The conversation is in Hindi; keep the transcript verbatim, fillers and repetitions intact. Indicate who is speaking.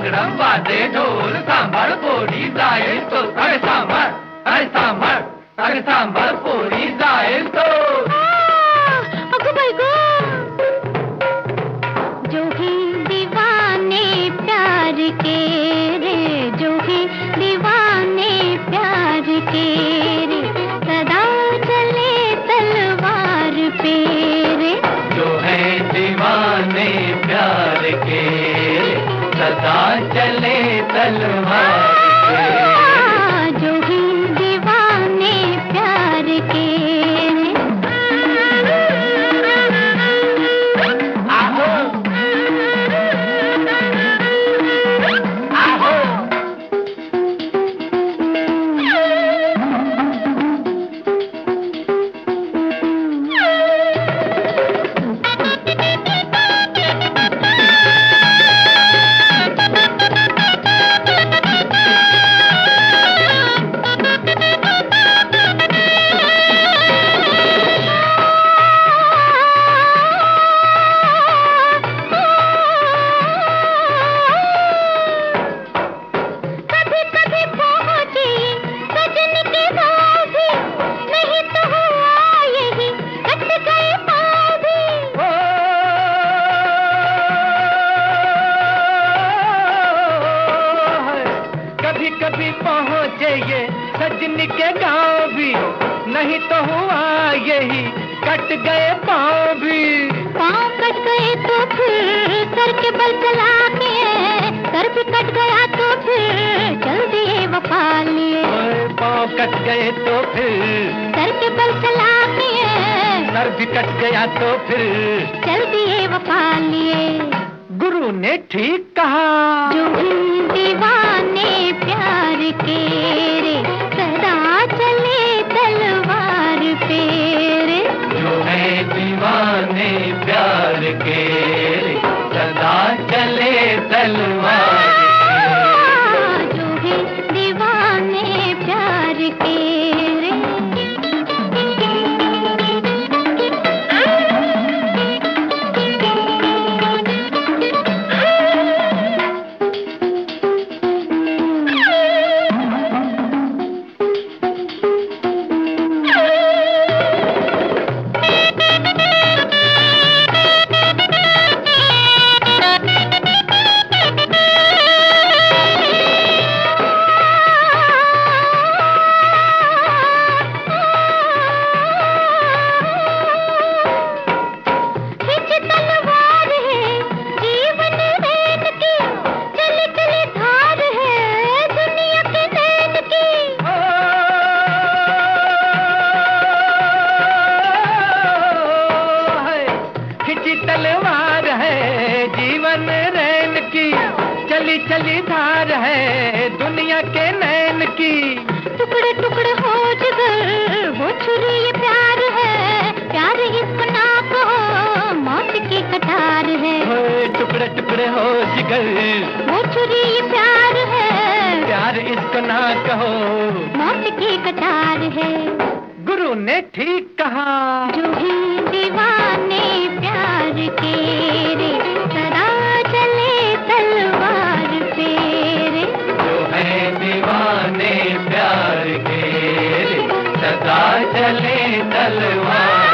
Speaker 1: नगड़म बाजे ढोल सांभर पोरी जाए तो अरे सांभर अरे सांभर अरे सांभर पोरी जाए तो
Speaker 2: अगो भाई गो जो ही दीवाने प्यार के रे जो ही दीवाने प्यार के रे सदा चले तलवार पे रे
Speaker 1: जो है दीवाने प्यार के सदा चले तलवार पे
Speaker 2: जो ही दीवाने प्यार के
Speaker 1: आहो आहो कभी पहुँचे ये सजनी के गाँव भी नहीं तो हुआ यही कट गए पाँव भी
Speaker 2: पाँव कट गए तो फिर सर के बल चला के सर भी कट गया तो फिर चल दिए वफा लिए
Speaker 1: पाँव कट गए तो फिर
Speaker 2: सर के बल चला के
Speaker 1: सर भी कट गया तो फिर
Speaker 2: चल दिए वफा लिए
Speaker 1: गुरु ने ठीक कहा
Speaker 2: जो ही दीवाने प्यार के रे सदा चले तलवार पे रे
Speaker 1: जो है दीवाने प्यार के सदा चले तलवार
Speaker 2: पे जो है दीवाने प्यार के रे
Speaker 1: तलवार है जीवन रैन की चली चली धार है दुनिया के नैन की
Speaker 2: टुकड़े टुकड़े हो जिगर वो छुरी ये प्यार है प्यार इसको ना कहो मौत की कटार है
Speaker 1: टुकड़े टुकड़े हो जिगर
Speaker 2: वो छुरी ये प्यार है
Speaker 1: प्यार इसको ना कहो
Speaker 2: मौत की कटार है
Speaker 1: गुरु ने ठीक कहा
Speaker 2: जो ही दीवाने प्यार के रे सदा चले तलवार पे रे
Speaker 1: जो है दीवाने प्यार के सदा चले तलवार